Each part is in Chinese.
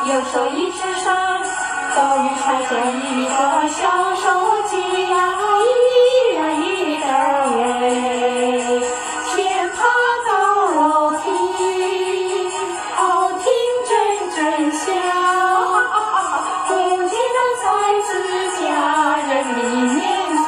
右手一指上，终于传下一个小手机呀，一人一个喂，前爬高楼梯，好听阵阵响，不记得在自家人里面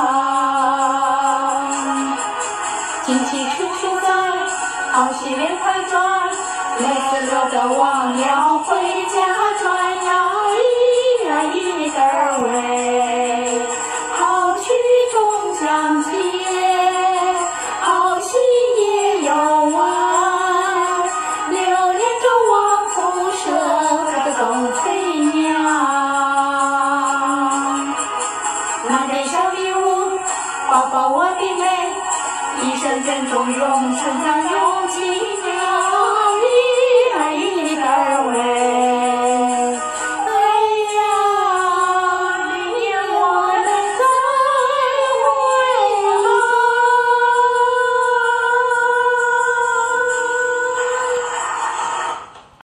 唱，进起处处在，好戏连环转。累死了都忘了回家转呀，一人一个喂，好曲终将结，好戏也有完，留恋着望夫舍的宋翠娘。拿点小礼物，抱抱我的妹，一生珍重永存在。